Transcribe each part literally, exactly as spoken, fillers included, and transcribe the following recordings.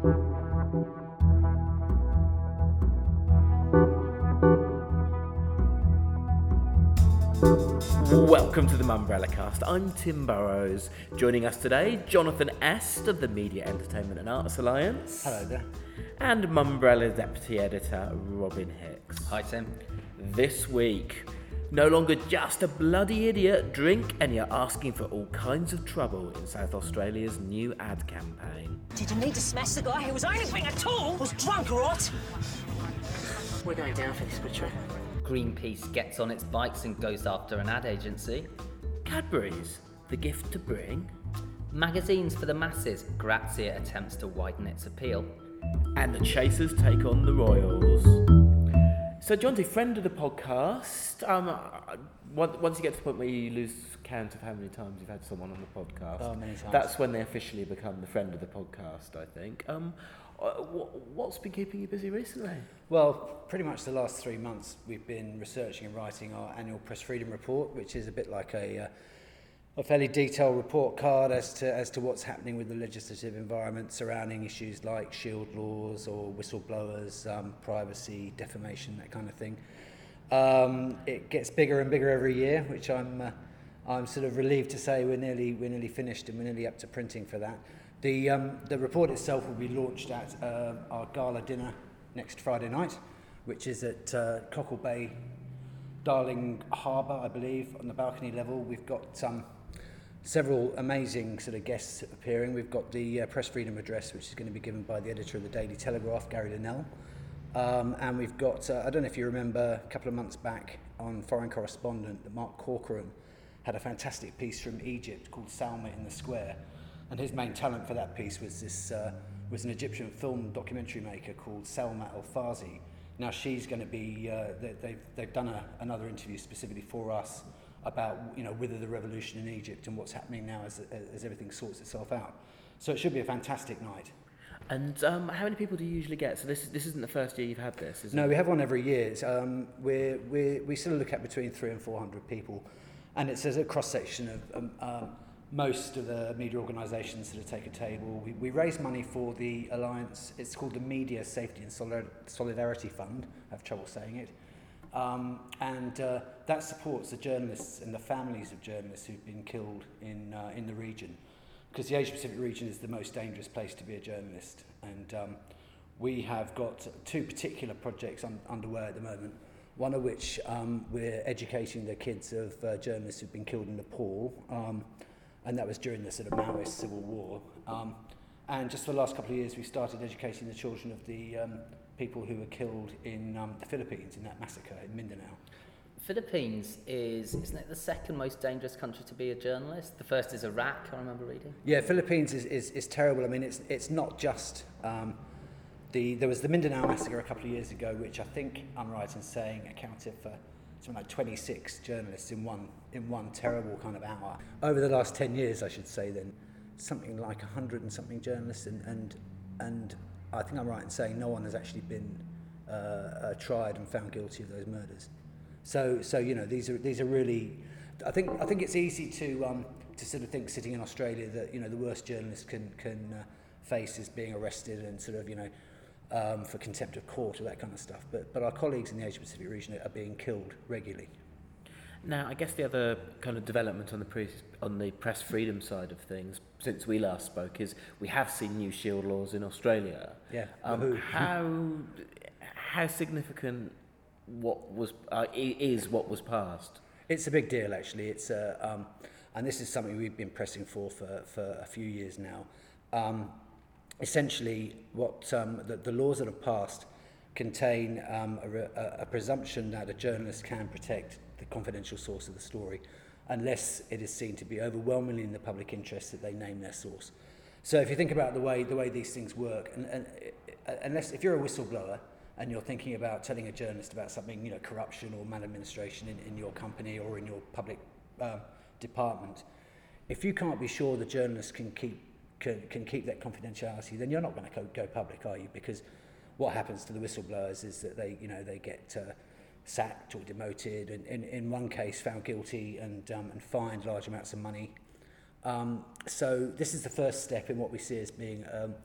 Welcome to the Mumbrella Cast. I'm Tim Burrows. Joining us today, Jonathan Est of the Media Entertainment and Arts Alliance. Hello there. And Mumbrella Deputy Editor, Robin Hicks. Hi, Tim. This week, no longer just a bloody idiot, drink and you're asking for all kinds of trouble in South Australia's new ad campaign. Did you need to smash the guy who was anything at all? Was drunk, or what? We're going down for this, Butcher. Greenpeace gets on its bikes and goes after an ad agency. Cadbury's, the gift to bring. Magazines for the masses, Grazia attempts to widen its appeal. And the Chasers take on the Royals. So, Jonty, friend of the podcast, um, once you get to the point where you lose count of how many times you've had someone on the podcast, oh, many times. That's when they officially become the friend of the podcast, I think. Um, what's been keeping you busy recently? Well, pretty much the last three months we've been researching and writing our annual Press Freedom Report, which is a bit like a uh, a fairly detailed report card as to as to what's happening with the legislative environment surrounding issues like shield laws or whistleblowers, um, privacy, defamation, that kind of thing. Um, it gets bigger and bigger every year, which I'm uh, I'm sort of relieved to say we're nearly we're nearly finished and we're nearly up to printing for that. The um, the report itself will be launched at uh, our gala dinner next Friday night, which is at uh, Cockle Bay, Darling Harbour, I believe, on the balcony level. We've got um, several amazing sort of guests appearing. We've got the uh, Press Freedom Address, which is going to be given by the editor of the Daily Telegraph, Gary Linnell. Um, and we've got, uh, I don't know if you remember, a couple of months back on Foreign Correspondent, that Mark Corcoran had a fantastic piece from Egypt called Salma in the Square. And his main talent for that piece was this uh, was an Egyptian film documentary maker called Salma El-Fazi. Now she's going to be, uh, they, they've, they've done a, another interview specifically for us about, you know, whether the revolution in Egypt and what's happening now as, as everything sorts itself out. So it should be a fantastic night. And um, how many people do you usually get? So this this isn't the first year you've had this, is it? No, we have one every year. It's, um, we're, we're, we sort of look at between three and four hundred people. And it's a cross-section of um, um, most of the media organisations that take a table. We, we raise money for the Alliance. It's called the Media Safety and Solidarity Fund. I have trouble saying it. Um, and uh, that supports the journalists and the families of journalists who've been killed in uh, in the region. Because the Asia Pacific region is the most dangerous place to be a journalist. And um, we have got two particular projects un- underway at the moment. One of which um, we're educating the kids of uh, journalists who've been killed in Nepal. Um, and that was during the sort of Maoist civil war. Um, and just for the last couple of years, we started educating the children of the um, people who were killed in um, the Philippines in that massacre in Mindanao. Philippines is, isn't it the second most dangerous country to be a journalist? The first is Iraq, I remember reading. Yeah, Philippines is, is, is terrible. I mean, it's it's not just, um, the there was the Mindanao massacre a couple of years ago, which I think I'm right in saying accounted for something like twenty-six journalists in one in one terrible kind of hour. Over the last ten years, I should say then, something like a hundred and something journalists, and, and and I think I'm right in saying no one has actually been uh, uh, tried and found guilty of those murders. So so you know these are these are really, I think I think it's easy to um, to sort of think sitting in Australia that you know the worst journalist can can uh, face is being arrested and sort of you know. Um, for contempt of court or that kind of stuff, but but our colleagues in the Asia Pacific region are being killed regularly. Now, I guess the other kind of development on the pre- on the press freedom side of things since we last spoke is we have seen new shield laws in Australia. Yeah. Um, how how significant what was uh, is what was passed? It's a big deal, actually. It's uh, um, and this is something we've been pressing for for, for a few years now. Um, Essentially, what um, the, the laws that have passed contain um, a, a presumption that a journalist can protect the confidential source of the story unless it is seen to be overwhelmingly in the public interest that they name their source. So if you think about the way the way these things work, and, and uh, unless if you're a whistleblower and you're thinking about telling a journalist about something, you know, corruption or maladministration in, in your company or in your public um, department, if you can't be sure the journalist can keep Can, can keep that confidentiality, then you're not going to go, go public, are you? Because what happens to the whistleblowers is that they, you know, they get uh, sacked or demoted, and in, in one case found guilty and um, and fined large amounts of money. Um, so this is the first step in what we see as being um,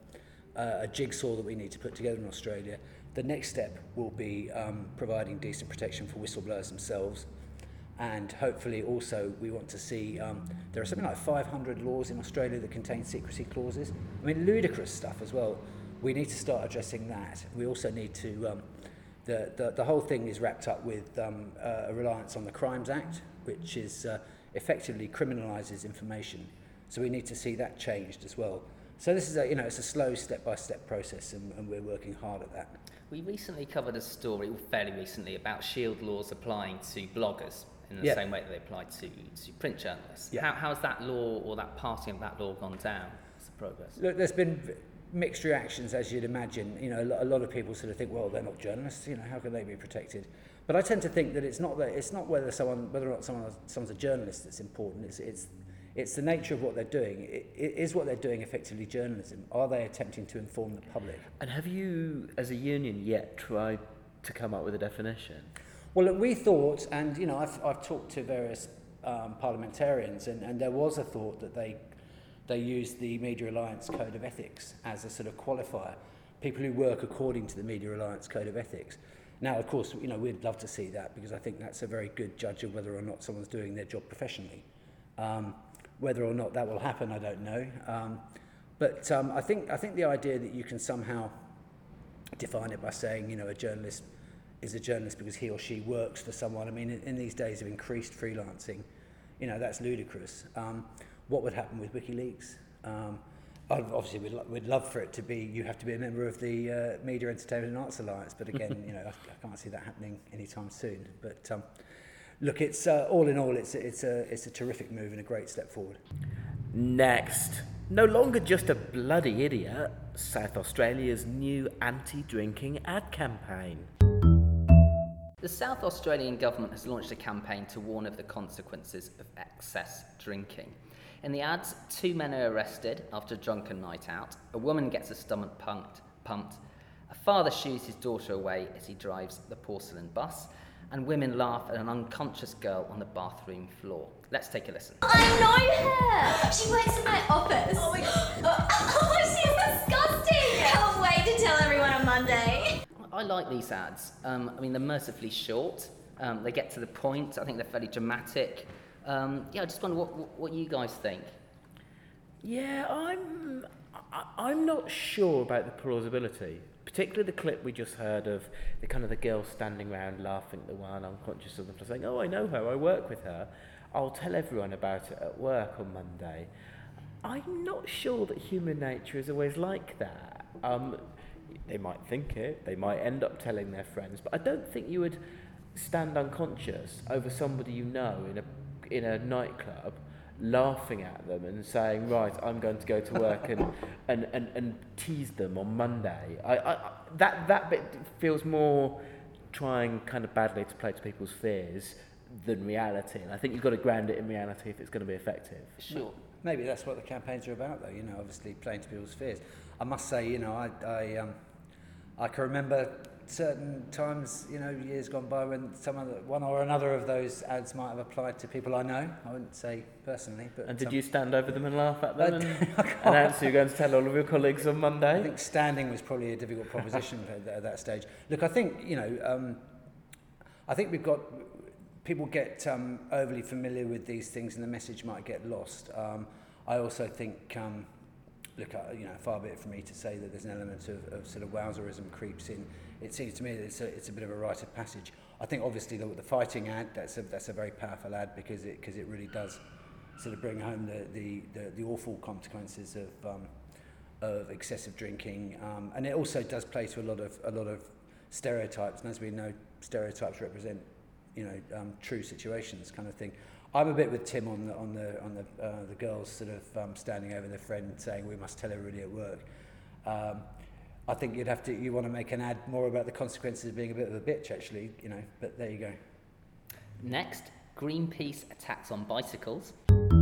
uh, a jigsaw that we need to put together in Australia. The next step will be um, providing decent protection for whistleblowers themselves. And hopefully also we want to see, um, there are something like five hundred laws in Australia that contain secrecy clauses. I mean, ludicrous stuff as well. We need to start addressing that. We also need to, um, the, the, the whole thing is wrapped up with um, uh, a reliance on the Crimes Act, which is uh, effectively criminalises information. So we need to see that changed as well. So this is a, you know, it's a slow step-by-step process, and, and we're working hard at that. We recently covered a story, fairly recently, about shield laws applying to bloggers in the Yeah. same way that they apply to, to print journalists. Yeah. How, how's that law or that passing of that law gone down? What's the progress? Look, there's been mixed reactions, as you'd imagine. You know, a lot of people sort of think, well, they're not journalists. You know, how can they be protected? But I tend to think that it's not that it's not whether someone, whether or not someone, someone's a journalist that's important. It's it's it's the nature of what they're doing. It, it is what they're doing effectively journalism? Are they attempting to inform the public? And have you, as a union, yet tried to come up with a definition? Well, look, we thought, and you know, I've I've talked to various um, parliamentarians, and, and there was a thought that they they used the Media Alliance Code of Ethics as a sort of qualifier. People who work according to the Media Alliance Code of Ethics. Now, of course, you know, we'd love to see that, because I think that's a very good judge of whether or not someone's doing their job professionally. Um, whether or not that will happen, I don't know. Um, but um, I think I think the idea that you can somehow define it by saying, you know, a journalist is a journalist because he or she works for someone. I mean, in, in these days of increased freelancing, you know, that's ludicrous. Um, what would happen with WikiLeaks? Um, obviously, we'd, lo- we'd love for it to be, you have to be a member of the uh, Media, Entertainment and Arts Alliance, but again, you know, I, I can't see that happening anytime soon. But um, look, it's uh, all in all, it's, it's, a, it's a terrific move and a great step forward. Next, no longer just a bloody idiot, South Australia's new anti-drinking ad campaign. The South Australian government has launched a campaign to warn of the consequences of excess drinking. In the ads, two men are arrested after a drunken night out, a woman gets her stomach pumped, pumped, a father shoos his daughter away as he drives the porcelain bus, and women laugh at an unconscious girl on the bathroom floor. Let's take a listen. I know her! She works in my office. Oh my god. Oh, she's disgusting! Can't wait to tell everyone on Monday. I like these ads. Um, I mean, they're mercifully short. Um, they get to the point. I think they're fairly dramatic. Um, yeah, I just wonder what, what, what you guys think. Yeah, I'm I, I'm not sure about the plausibility. Particularly the clip we just heard of the kind of the girl standing around laughing at the one unconscious of them, saying, "Oh, I know her. I work with her. I'll tell everyone about it at work on Monday." I'm not sure that human nature is always like that. Um, they might think it. They might end up telling their friends, but I don't think you would stand unconscious over somebody you know in a in a nightclub, laughing at them and saying, right, I'm going to go to work and, and, and, and tease them on Monday. I, I, that, that bit feels more trying kind of badly to play to people's fears than reality. And I think you've got to ground it in reality if it's going to be effective. Sure. Maybe that's what the campaigns are about, though, you know, obviously playing to people's fears. I must say, you know, I, I, um, I can remember certain times, you know, years gone by when some of the, one or another of those ads might have applied to people I know. I wouldn't say personally, but... And did um, you stand over them and laugh at them and announce you're going to tell all of your colleagues on Monday? I think standing was probably a difficult proposition at, at that stage. Look, I think, you know, um, I think we've got... People get um, overly familiar with these things and the message might get lost. Um, I also think... Um, Look, uh, you know, far be it from me to say that there's an element of, of sort of wowserism creeps in. It seems to me that it's a, it's a bit of a rite of passage. I think obviously the, the fighting ad, that's a, that's a very powerful ad because it, because it really does sort of bring home the, the, the, the awful consequences of, um, of excessive drinking. Um, and it also does play to a lot of, a lot of stereotypes. And as we know, stereotypes represent, you know, um, true situations kind of thing. I'm a bit with Tim on the on the on the uh, the girls sort of um, standing over their friend saying we must tell everybody at work. Um, I think you'd have to you want to make an ad more about the consequences of being a bit of a bitch, actually, you know. But there you go. Next, Greenpeace attacks on bicycles.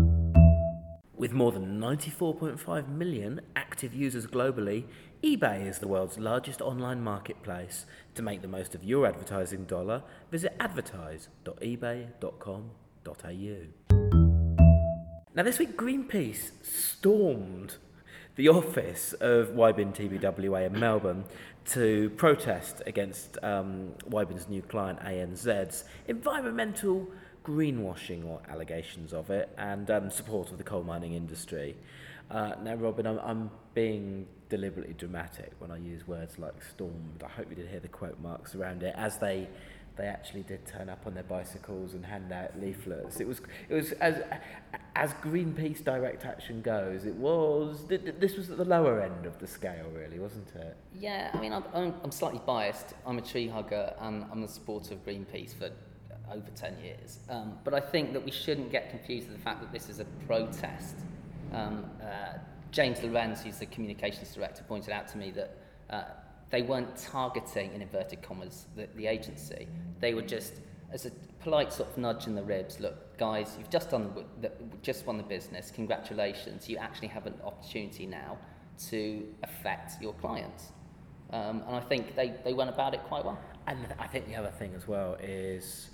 With more than ninety-four point five million active users globally, eBay is the world's largest online marketplace. To make the most of your advertising dollar, visit advertise dot ebay dot com. Now this week Greenpeace stormed the office of Wybin T B W A in Melbourne to protest against um, Wybin's new client A N Z's environmental greenwashing or allegations of it and um, support of the coal mining industry. Uh, now, Robin, I'm, I'm being deliberately dramatic when I use words like stormed. I hope you did hear the quote marks around it, as they they actually did turn up on their bicycles and hand out leaflets. It was it was as as Greenpeace direct action goes. It was this was at the lower end of the scale, really, wasn't it? Yeah, I mean, I'm I'm, I'm slightly biased. I'm a tree hugger and I'm a supporter of Greenpeace for over ten years. Um, but I think that we shouldn't get confused with the fact that this is a protest. Um, uh, James Lorenz, who's the communications director, pointed out to me that uh, they weren't targeting, in inverted commas, the, the agency. They were just, as a polite sort of nudge in the ribs, look, guys, you've just done the, the, just won the business, congratulations, you actually have an opportunity now to affect your clients. Um, and I think they, they went about it quite well. And I think the other thing as well is,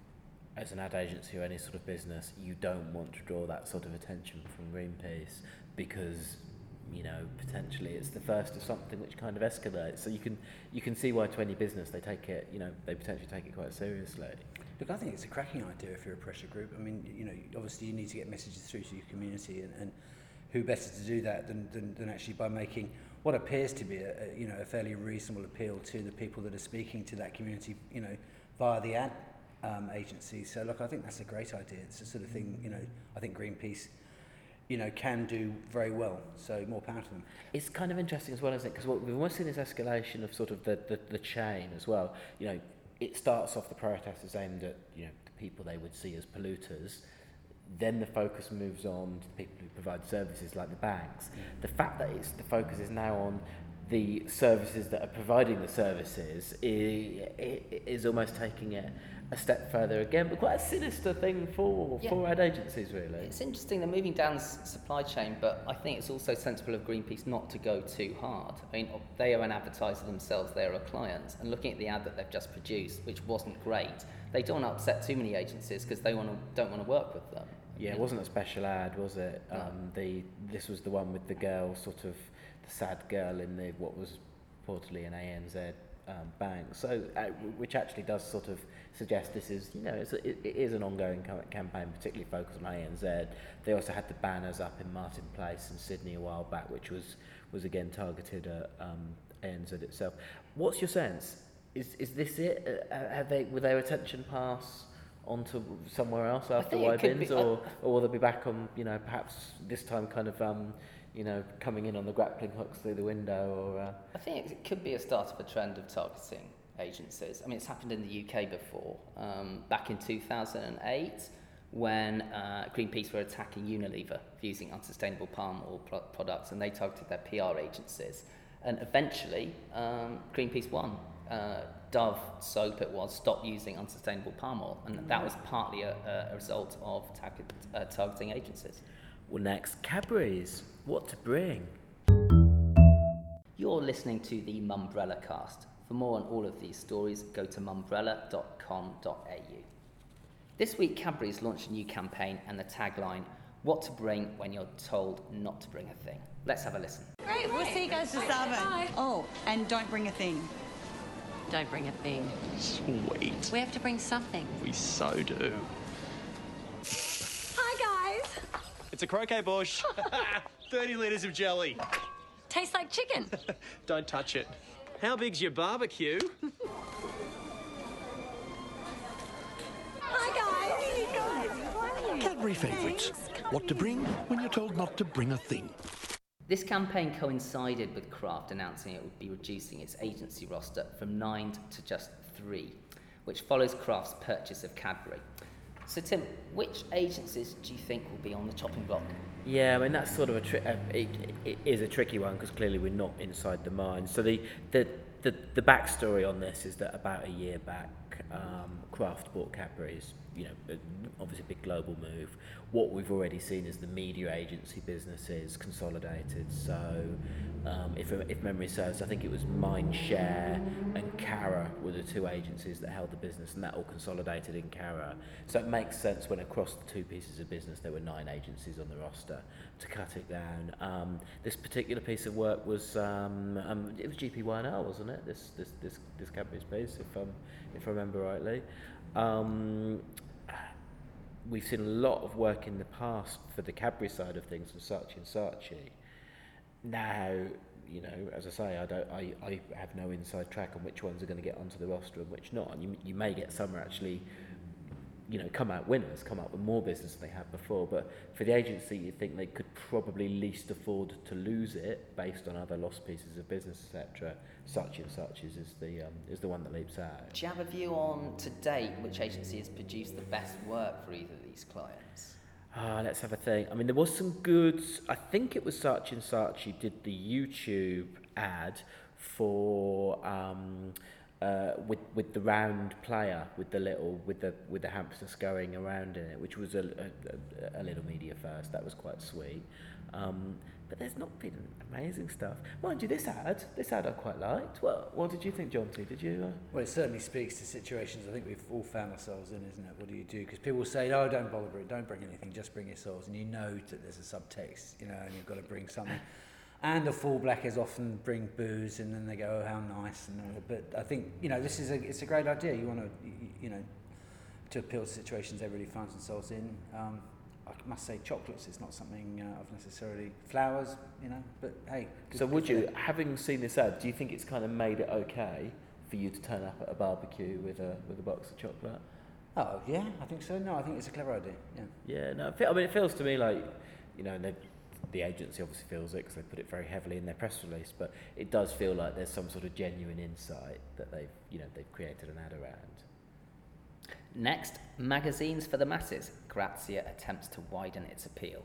as an ad agency or any sort of business, you don't want to draw that sort of attention from Greenpeace because, you know, potentially it's the first of something which kind of escalates. So you can you can see why to any business they take it, you know, they potentially take it quite seriously. Look, I think it's a cracking idea if you're a pressure group. I mean, you know, obviously you need to get messages through to your community, and, and who better to do that than, than, than actually by making what appears to be a, a you know a fairly reasonable appeal to the people that are speaking to that community, you know, via the ad um, agency. So look, I think that's a great idea. It's the sort of thing, you know, I think Greenpeace, you know, can do very well. So more power to them. It's kind of interesting as well, isn't it? Because we've almost seen this escalation of sort of the, the, the chain as well. You know, it starts off the protesters aimed at, you know, the people they would see as polluters. Then the focus moves on to the people who provide services like the banks. Mm. The fact that it's the focus is now on the services that are providing the services is, is almost taking it a step further again, but quite a sinister thing for yeah. for ad agencies, really. It's interesting, they're moving down the supply chain, but I think it's also sensible of Greenpeace not to go too hard. I mean, they are an advertiser themselves, they are a client, and looking at the ad that they've just produced, which wasn't great, they don't want to upset too many agencies because they want to, don't want to work with them. Yeah, it wasn't a special ad, was it? No. Um, the this was the one with the girl, sort of the sad girl in the what was reportedly an A N Z um, bank. So, uh, which actually does sort of suggest this is, you know, it's a, it, it is an ongoing campaign, particularly focused on A N Z. They also had the banners up in Martin Place in Sydney a while back, which was was again targeted at um, A N Z itself. What's your sense? Is is this it? Uh, have they will their attention pass onto somewhere else after Wybin's, or or will they be back on, you know, perhaps this time kind of um, you know, coming in on the grappling hooks through the window, or uh... I think it could be a start of a trend of targeting agencies. I mean, it's happened in the U K before. Um, back in two thousand eight, when uh, Greenpeace were attacking Unilever for using unsustainable palm oil pro- products, and they targeted their P R agencies. And eventually, um, Greenpeace won. Uh, Dove soap, it was, stopped using unsustainable palm oil, and that was partly a, a result of target, uh, targeting agencies. Well, next, Cadbury's. What to bring? You're listening to the Mumbrella Cast. For more on all of these stories, go to mumbrella dot com dot a u. This week, Cadbury's launched a new campaign and the tagline, what to bring when you're told not to bring a thing. Let's have a listen. Great, we'll see you guys this Saturday. Oh, and don't bring a thing. Don't bring a thing. Sweet. We have to bring something. We so do. Hi, guys. It's a croquet bush. thirty litres of jelly. Tastes like chicken. Don't touch it. How big's your barbecue? Hi, guys. Cadbury favourites. What to bring when you're told not to bring a thing. This campaign coincided with Kraft announcing it would be reducing its agency roster from nine to just three, which follows Kraft's purchase of Cadbury. So, Tim, which agencies do you think will be on the chopping block? Yeah, I mean, that's sort of a tri- uh, it, it is a tricky one because clearly we're not inside the mine. So the the the, the backstory on this is that about a year back, um, Kraft bought Cadbury's. You know, obviously a big global move. What we've already seen is the media agency businesses consolidated. So, um, if if memory serves, I think it was Mindshare and Cara were the two agencies that held the business, and that all consolidated in Cara. So it makes sense when across the two pieces of business there were nine agencies on the roster. tighter to cut it down. Um, this particular piece of work was um, um, it was G P Y N L, wasn't it? This this this this Cadbury's piece, if um if I remember rightly. Um, we've seen a lot of work in the past for the Cadbury side of things with Saatchi and Saatchi. Now, you know, as I say, I don't, I, I have no inside track on which ones are going to get onto the roster and which not. And you, you may get some actually, you know, come out winners, come out with more business than they had before. But for the agency, you think they could probably least afford to lose it based on other lost pieces of business, et cetera. Saatchi and Saatchi's is the um, is the one that leaps out. Do you have a view on, to date, which agency has produced the best work for either of these clients? Ah, let's have a think. I mean, there was some good. I think it was Saatchi and Saatchi did the YouTube ad for um, uh, with with the round player with the little with the with the hamster scurrying around in it, which was a, a, a little media first. That was quite sweet. Um, but there's not been amazing stuff. Mind you, this ad, this ad I quite liked. Well, what did you think, Jonty? Did you? Uh... Well, it certainly speaks to situations I think we've all found ourselves in, isn't it? What do you do? Because people say, "Oh, don't bother, bring, don't bring anything, just bring yourselves," and you know that there's a subtext, you know, and you've got to bring something. And the fallback often bring booze, and then they go, "Oh, how nice!" And all. But I think you know this is a it's a great idea. You want to you, you know to appeal to situations everybody finds themselves in. Um, I must say, chocolates is not something uh, I've necessarily flowers, you know. But hey. So would you, having seen this ad, do you think it's kind of made it okay for you to turn up at a barbecue with a with a box of chocolate? Oh yeah, I think so. No, I think it's a clever idea. Yeah. Yeah. No, I mean it feels to me like, you know, they, the agency obviously feels it because they put it very heavily in their press release, but it does feel like there's some sort of genuine insight that they've, you know, they've created an ad around. Next, magazines for the masses. Grazia attempts to widen its appeal.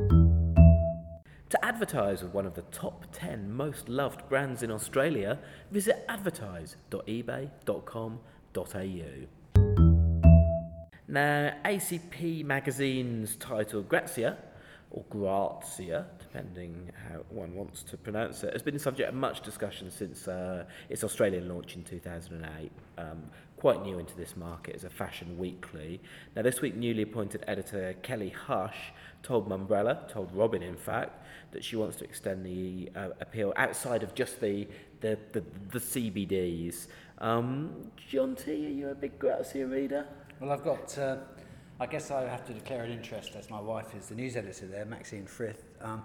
To advertise with one of the top ten most loved brands in Australia, visit advertise dot ebay dot com dot a u. Now, A C P Magazine's title Grazia, or Grazia, depending how one wants to pronounce it, has been the subject of much discussion since uh, its Australian launch in two thousand eight. Um, quite new into this market as a fashion weekly. Now, this week, newly appointed editor Kelly Hush told Mumbrella, told Robin in fact, that she wants to extend the uh, appeal outside of just the the, the, the C B Ds. Um, John T, are you a big Grazia reader? Well, I've got... Uh, I guess I have to declare an interest, as my wife is the news editor there, Maxine Frith. Um,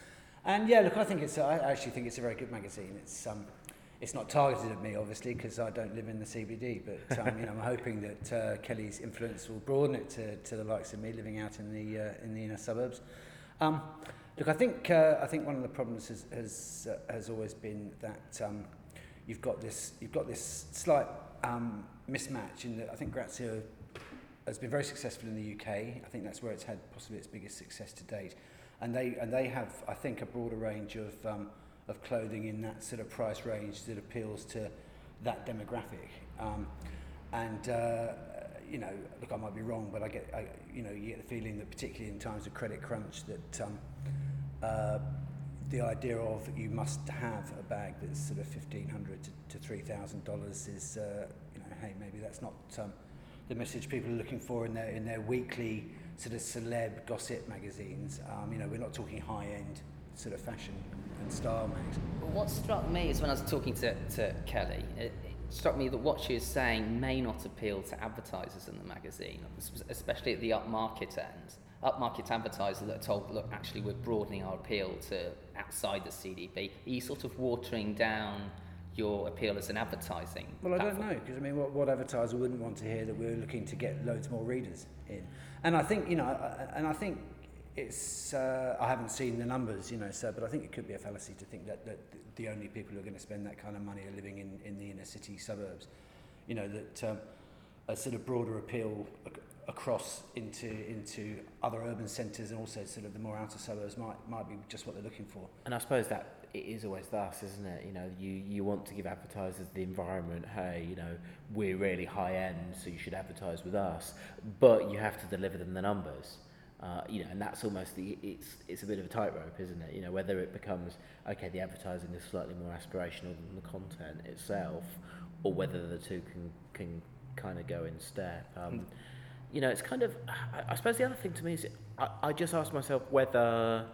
and yeah, look, I think it's. I actually think it's a very good magazine. It's um, it's not targeted at me, obviously, because I don't live in the C B D. But um, you know, I'm hoping that uh, Kelly's influence will broaden it to, to the likes of me living out in the uh, in the inner suburbs. Um, look, I think uh, I think one of the problems has has, uh, has always been that um, you've got this you've got this slight um, mismatch in that I think Grazia has been very successful in the U K. I think that's where it's had possibly its biggest success to date, and they and they have, I think, a broader range of um, of clothing in that sort of price range that appeals to that demographic. Um, and uh, you know, look, I might be wrong, but I get, I, you know, you get the feeling that particularly in times of credit crunch, that um, uh, the idea of you must have a bag that's sort of fifteen hundred to, to three thousand dollars is, uh, you know, hey, maybe that's not. Um, the message people are looking for in their in their weekly sort of celeb gossip magazines. Um, you know, we're not talking high-end sort of fashion and style magazines. Well, what struck me is when I was talking to, to Kelly, it, it struck me that what she was saying may not appeal to advertisers in the magazine, especially at the upmarket end. Upmarket advertisers that are told, look, actually we're broadening our appeal to outside the C D B. Are you sort of watering down your appeal as an advertising Well, I platform? don't know, because I mean, what, what advertiser wouldn't want to hear that we're looking to get loads more readers in? And I think, you know, I, and I think it's, uh, I haven't seen the numbers, you know, so, but I think it could be a fallacy to think that, that the only people who are going to spend that kind of money are living in, in the inner city suburbs. You know, that um, a sort of broader appeal ac- across into into other urban centres and also sort of the more outer suburbs might might be just what they're looking for. And I suppose that it is always thus, isn't it? You know, you, you want to give advertisers the environment, hey, you know, we're really high end, so you should advertise with us, but you have to deliver them the numbers. Uh, you know, and that's almost the, it's it's a bit of a tightrope, isn't it? You know, whether it becomes, okay, the advertising is slightly more aspirational than the content itself, or whether the two can, can kind of go in step. Um, you know, it's kind of, I, I suppose the other thing to me is, I, I just ask myself whether,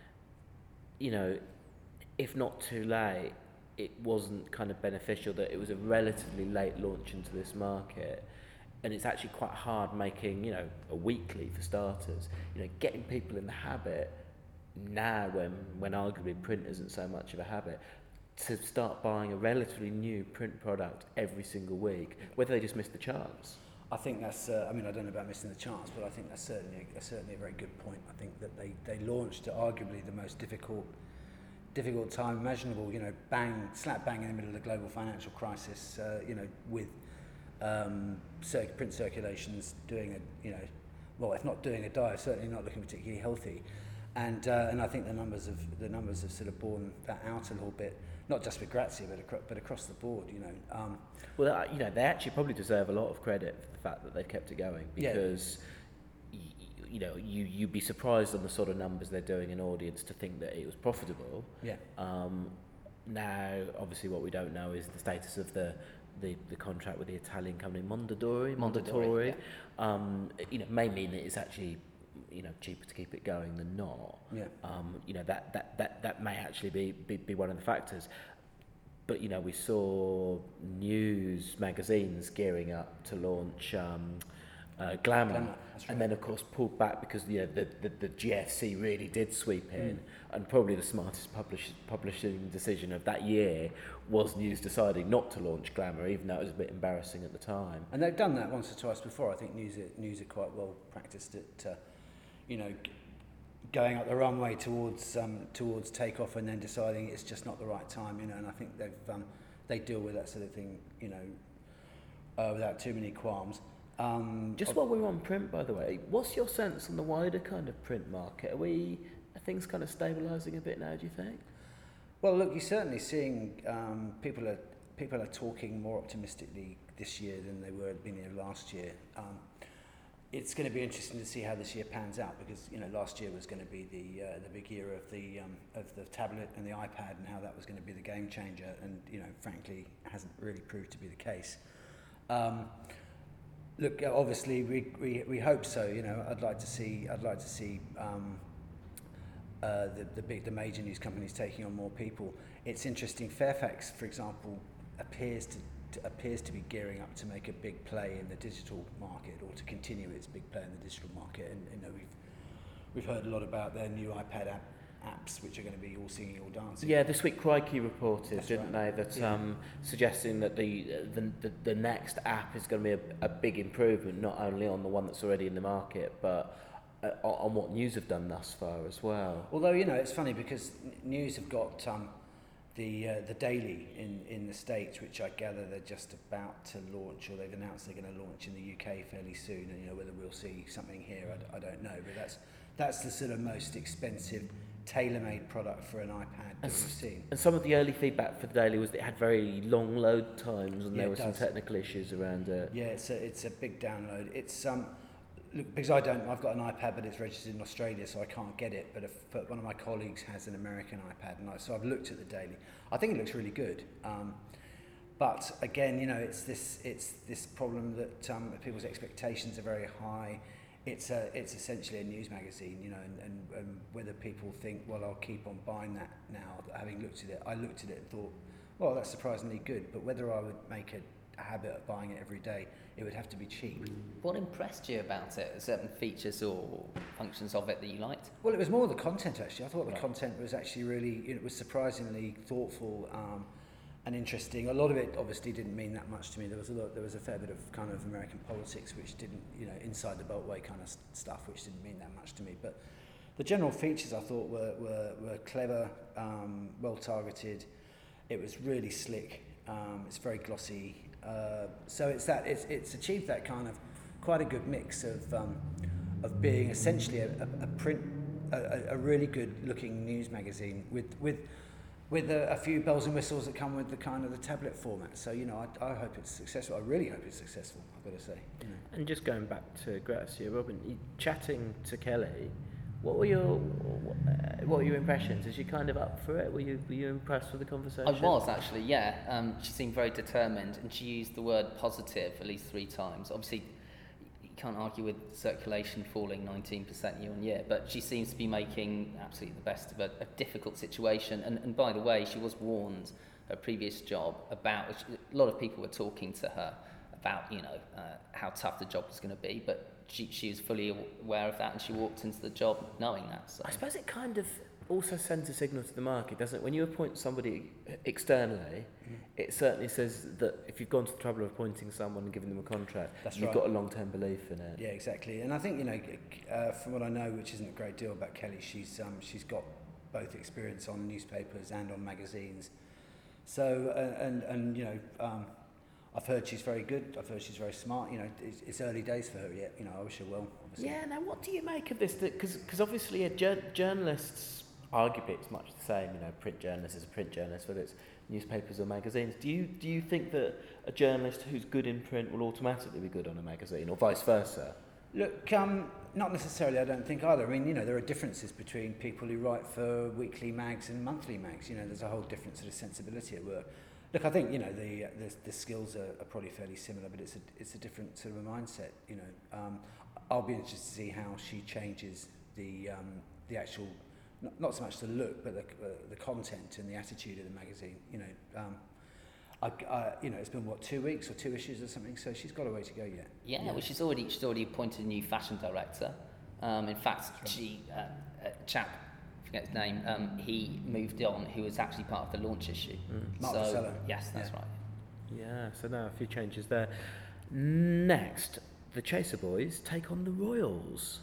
you know, if not too late, it wasn't kind of beneficial that it was a relatively late launch into this market. And it's actually quite hard making, you know, a weekly for starters, you know, getting people in the habit now when, when arguably print isn't so much of a habit, to start buying a relatively new print product every single week, whether they just missed the chance. I think that's, uh, I mean, I don't know about missing the chance, but I think that's certainly a, certainly a very good point. I think that they, they launched at arguably the most difficult difficult time imaginable, you know, bang, slap bang in the middle of the global financial crisis, uh, you know, with um, cir- print circulations doing a, you know, well, if not doing a dive, certainly not looking particularly healthy. And uh, and I think the numbers of the numbers have sort of borne that out a little bit, not just with Grazia, but acro- but across the board, you know. Um, well, uh, you know, they actually probably deserve a lot of credit for the fact that they've kept it going, because yeah. y- you know, you you'd be surprised on the sort of numbers they're doing in audience to think that it was profitable. Yeah. Um, now, obviously, what we don't know is the status of the the, the contract with the Italian company Mondadori. Mondadori, Mondadori. yeah. Um, you know, may mean that it's actually, you know, cheaper to keep it going than not. Yeah. Um, you know, that, that, that, that may actually be, be, be one of the factors. But, you know, we saw news magazines gearing up to launch um, uh, Glamour, Glamour, that's right. and then, of course, pulled back because, you know, the, the, the G F C really did sweep in, mm. and probably the smartest publish, publishing decision of that year was News deciding not to launch Glamour, even though it was a bit embarrassing at the time. And they've done that once or twice before. I think News are, News are quite well practiced at, uh, you know, g- going up the runway towards um, towards takeoff and then deciding it's just not the right time, you know. And I think they've um, they deal with that sort of thing, you know, uh, without too many qualms. Um, Just while we're on print, by the way, what's your sense on the wider kind of print market? Are we are things kind of stabilising a bit now, do you think? Well, look, you're certainly seeing um, people are people are talking more optimistically this year than they were at the beginning of last year. Um, it's going to be interesting to see how this year pans out, because you know last year was going to be the uh, the big year of the um, of the tablet and the iPad, and how that was going to be the game changer, and you know frankly hasn't really proved to be the case. Um, look, obviously we, we we hope so. You know, I'd like to see I'd like to see. Um, Uh, the, the big, the major news companies taking on more people. It's interesting. Fairfax, for example, appears to, to appears to be gearing up to make a big play in the digital market, or to continue its big play in the digital market. And you know, we've we've heard a lot about their new iPad app, apps, which are going to be all singing, all dancing. Yeah, this week Crikey reported, That's didn't right. they, that Yeah. um, suggesting that the, the the the next app is going to be a, a big improvement, not only on the one that's already in the market, but Uh, on what News have done thus far as well. Although, you know, it's funny because News have got um, the uh, the Daily in, in the States, which I gather they're just about to launch, or they've announced they're going to launch in the U K fairly soon. And you know whether we'll see something here, I, d- I don't know. But that's that's the sort of most expensive, tailor-made product for an iPad that we've seen. And some of the early feedback for the Daily was that it had very long load times, and Yeah, there it were some does. technical issues around it. Yeah, it's a it's a big download. It's um. Look, because I don't, I've got an iPad, but it's registered in Australia, so I can't get it. But, if, but one of my colleagues has an American iPad, and I, so I've looked at the Daily. I think it looks really good. Um, but again, you know, it's this, it's this problem that um, people's expectations are very high. It's a, it's essentially a news magazine, you know, and, and, and whether people think, well, I'll keep on buying that now. Having looked at it, I looked at it and thought, well, that's surprisingly good. But whether I would make a, a habit of buying it every day, it would have to be cheap. What impressed you about it? Certain features or functions of it that you liked? Well, it was more the content, actually. I thought the Right. content was actually really, you know, it was surprisingly thoughtful um, and interesting. A lot of it obviously didn't mean that much to me. There was a lot, there was a fair bit of kind of American politics, which didn't, you know, inside the Beltway kind of stuff, which didn't mean that much to me. But the general features I thought were were, were clever, um, well targeted. It was really slick. Um, it's very glossy. Uh, so it's that it's it's achieved that kind of quite a good mix of um, of being essentially a, a, a print a, a really good looking news magazine with with with a, a few bells and whistles that come with the kind of the tablet format. So you know I, I hope it's successful. I really hope it's successful. I've got to say. You know. And just going back to Grazia, Robin, you, chatting to Kelly, what were your what, uh, what were your impressions? Is she kind of up for it? Were you were you impressed with the conversation? I was actually, yeah. Um, she seemed very determined, and she used the word positive at least three times. Obviously, you can't argue with circulation falling nineteen percent year on year, but she seems to be making absolutely the best of a, a difficult situation. And, and by the way, she was warned her previous job about, a lot of people were talking to her about, you know, uh, how tough the job was going to be, but she, she was fully aware of that, and she walked into the job knowing that. So. I suppose it kind of also sends a signal to the market, doesn't it? When you appoint somebody externally, mm. it certainly says that if you've gone to the trouble of appointing someone and giving them a contract, That's you've right. got a long-term belief in it. Yeah, exactly. And I think, you know, uh, from what I know, which isn't a great deal about Kelly, she's um, she's got both experience on newspapers and on magazines. So, uh, and, and, you know, um, I've heard she's very good. I've heard she's very smart. You know, it's, it's early days for her yet. You know, I wish her well, obviously. Yeah, now what do you make of this? Because obviously a jur- journalist's arguably it's much the same, you know, print journalist is a print journalist, whether it's newspapers or magazines. Do you do you think that a journalist who's good in print will automatically be good on a magazine, or vice versa? Look, um, not necessarily, I don't think either. I mean, you know, there are differences between people who write for weekly mags and monthly mags. You know, there's a whole different sort of sensibility at work. Look, I think, you know, the the, the skills are, are probably fairly similar, but it's a, it's a different sort of a mindset, you know. Um, I'll be interested to see how she changes the um, the actual, not, not so much the look, but the, uh, the content and the attitude of the magazine, you know. Um, I, I, you know, it's been, what, two weeks or two issues or something, so she's got a way to go yet. Yeah, yeah. well, she's already, she's already appointed a new fashion director. Um, in fact, right. she, uh, a chap, I forget his name, um, he moved on, who was actually part of the launch issue. Mm. Mark so, Vasello. Yes, that's yeah. right. Yeah, so now a few changes there. Next, the Chaser Boys take on the Royals.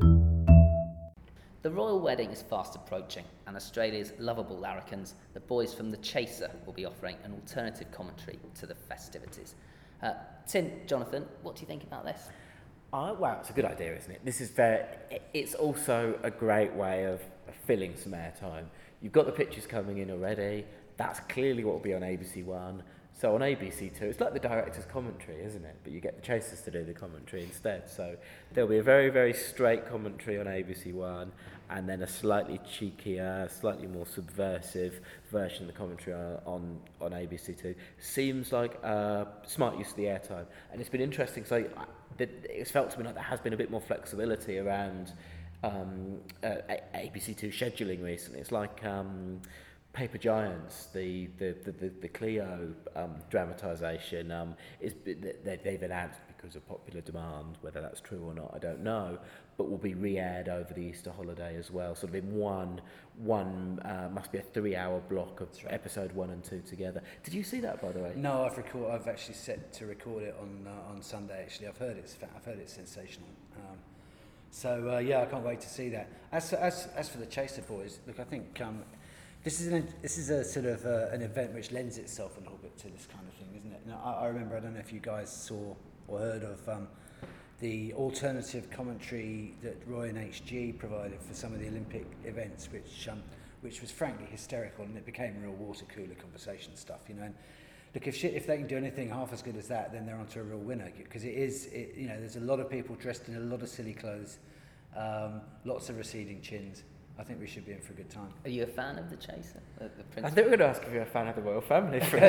The royal wedding is fast approaching, and Australia's lovable larrikins, the boys from The Chaser, will be offering an alternative commentary to the festivities. Uh, Tim, Jonathan, what do you think about this? Oh, wow, it's a good idea, isn't it? This is very, it's also a great way of filling some airtime. You've got the pictures coming in already. That's clearly what will be on A B C One. So on A B C Two, it's like the director's commentary, isn't it? But you get the Chasers to do the commentary instead. So there'll be a very, very straight commentary on A B C One, and then a slightly cheekier, slightly more subversive version of the commentary on, on, on A B C Two. Seems like a smart use of the airtime. And it's been interesting, so it's felt to me like there has been a bit more flexibility around um, uh, A B C Two scheduling recently. It's like Um, Paper Giants, the the the, the, the Cleo um, dramatisation, um, is they, they've announced because of popular demand. Whether that's true or not, I don't know. But will be re-aired over the Easter holiday as well, sort of in one one uh, must be a three-hour block of right. episode one and two together. Did you see that, by the way? No, I've record. I've actually set to record it on uh, on Sunday. Actually, I've heard it's I've heard it's sensational. Um, so uh, yeah, I can't wait to see that. As as as for the Chaser Boys, look, I think. Um, This is an this is a sort of uh, an event which lends itself a little bit to this kind of thing, isn't it? Now, I, I remember, I don't know if you guys saw or heard of um, the alternative commentary that Roy and H G provided for some of the Olympic events, which um, which was frankly hysterical, and it became real water cooler conversation stuff, you know. And look, if shit, if they can do anything half as good as that, then they're onto a real winner, because it is, it, you know, there's a lot of people dressed in a lot of silly clothes, um, lots of receding chins. I think we should be in for a good time. Are you a fan of The Chaser? The, the I think we're going to ask if you're a fan of the royal family. For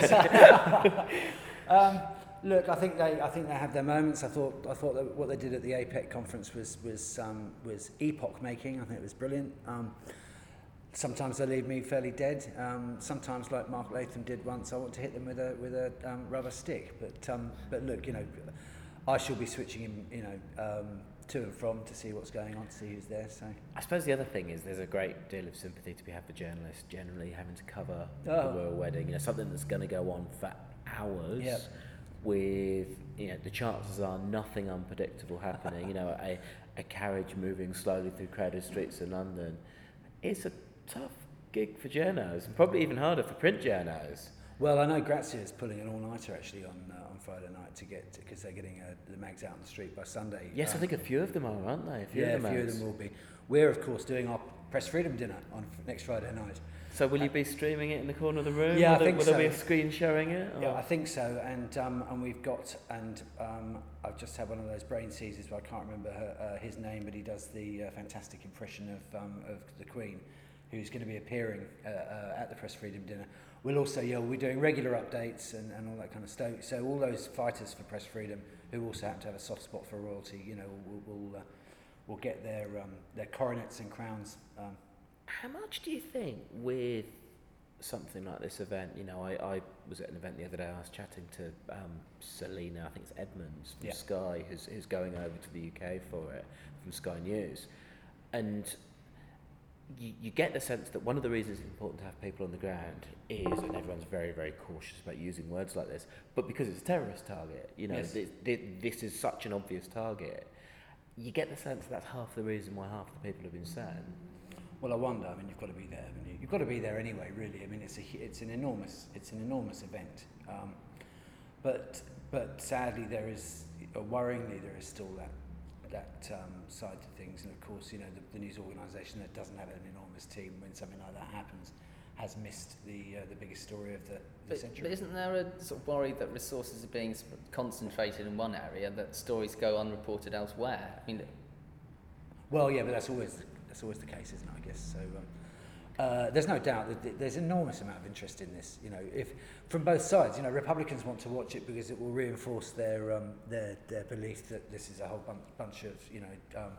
um, look, I think they, I think they have their moments. I thought, I thought that what they did at the APEC conference was was um, was epoch making. I think it was brilliant. Um, sometimes they leave me fairly dead. Um, sometimes, like Mark Latham did once, I want to hit them with a with a um, rubber stick. But um, but look, you know, I shall be switching him, you know. Um, to and from to see what's going on, to see who's there. So I suppose the other thing is there's a great deal of sympathy to be had for journalists generally having to cover oh. the royal wedding. You know, something that's going to go on for hours. Yep. With, you know, the chances are nothing unpredictable happening. You know, a a carriage moving slowly through crowded streets of London. It's a tough gig for journos, and probably even harder for print journos. Well, I know Grazia is pulling an all-nighter actually on uh, on Friday night to get, because they're getting uh, the mags out on the street by Sunday. Yes, um, I think a few of them are, aren't they? A few yeah, of them a few are. of them will be. We're, of course, doing our Press Freedom dinner on f- next Friday night. So will you be streaming it in the corner of the room? Yeah, will I there, think will so. there be a screen showing it? Or? Yeah, I think so. And um, and we've got, and um, I've just had one of those brain seizures where I can't remember her, uh, his name, but he does the uh, fantastic impression of um, of the Queen, who's going to be appearing uh, uh, at the Press Freedom dinner. we'll also, yeah, we're doing regular updates and, and all that kind of stuff. So all those fighters for press freedom who also happen to have a soft spot for royalty, you know, will will uh, will get their um, their coronets and crowns. Um, How much do you think with something like this event, you know, I, I was at an event the other day, I was chatting to um, Selena, I think it's Edmonds from Yeah. Sky, who's, who's going over to the U K for it, from Sky News. And you, you get the sense that one of the reasons it's important to have people on the ground is, and everyone's very, very cautious about using words like this, but because it's a terrorist target, you know, Yes. this, this is such an obvious target, you get the sense that that's half the reason why half the people have been sent. Well, I wonder. I mean, you've got to be there. haven't you? You've got to be there anyway. Really. I mean, it's a hu- it's an enormous it's an enormous event. Um, but but sadly, there is, or worryingly, there is still that that um, side to things. And of course, you know, the, the news organisation that doesn't have an enormous team, when something like that happens, has missed the uh, the biggest story of the, the But, century. but isn't there a sort of worry that resources are being sp- concentrated in one area, that stories go unreported elsewhere? I mean, Well, yeah, but that's always that's always the case, isn't it? I guess so. Um, uh, there's no doubt that th- there's an enormous amount of interest in this. You know, if from both sides, you know, Republicans want to watch it because it will reinforce their um, their their belief that this is a whole bun- bunch of you know um,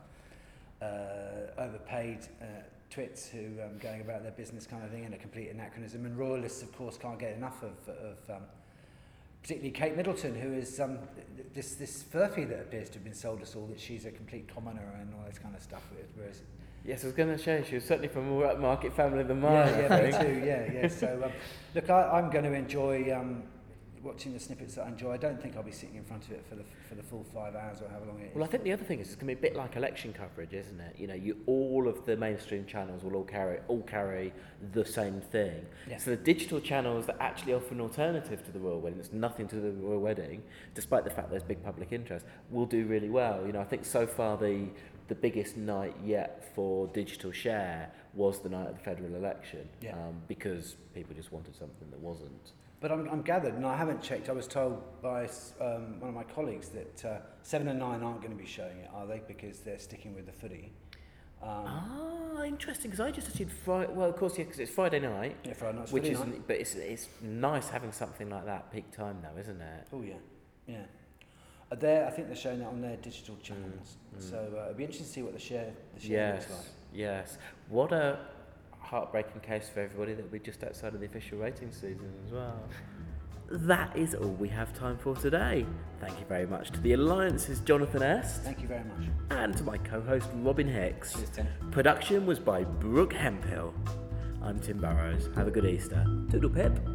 uh, overpaid uh, twits who um, going about their business kind of thing, and a complete anachronism. And royalists, of course, can't get enough of of um, particularly Kate Middleton, who is um, this this furphy that appears to have been sold us all, that she's a complete commoner and all this kind of stuff. Whereas, Yes, I was going to show you, she was certainly from a upmarket family than mine. yeah, I yeah, me think. too. Yeah, yeah. So, um, look, I, I'm going to enjoy um, watching the snippets that I enjoy. I don't think I'll be sitting in front of it for the for the full five hours or however long it is. Well, I think the other thing is it's going to be a bit like election coverage, isn't it? You know, you all of the mainstream channels will all carry all carry the same thing. Yeah. So the digital channels that actually offer an alternative to the royal wedding, it's nothing to do with the royal wedding, despite the fact there's big public interest, will do really well. You know, I think so far the the biggest night yet for digital share was the night of the federal election, Yeah. um, because people just wanted something that wasn't. But I'm, I'm gathered, and I haven't checked. I was told by um, one of my colleagues that uh, Seven and Nine aren't going to be showing it, are they? Because they're sticking with the footy. Um, Ah, interesting. Because I just assumed Friday. Well, of course, yeah, because it's Friday night. Yeah, Friday night's which footy is, night. but it's it's nice having something like that peak time, though, isn't it? Oh yeah, yeah. Uh, they're, I think they're showing that on their digital channels. mm. So uh, it'll be interesting to see what the share the share Yes, looks like. yes. What a heartbreaking case for everybody that we're just outside of the official rating season as well. That is all we have time for today. Thank you very much to the Alliance's Jonathan Est Thank you very much. and to my co-host Robin Hicks. Cheers, Tim. Production was by Brooke Hemphill. I'm Tim Burrows. Have a good Easter. Toodle pip.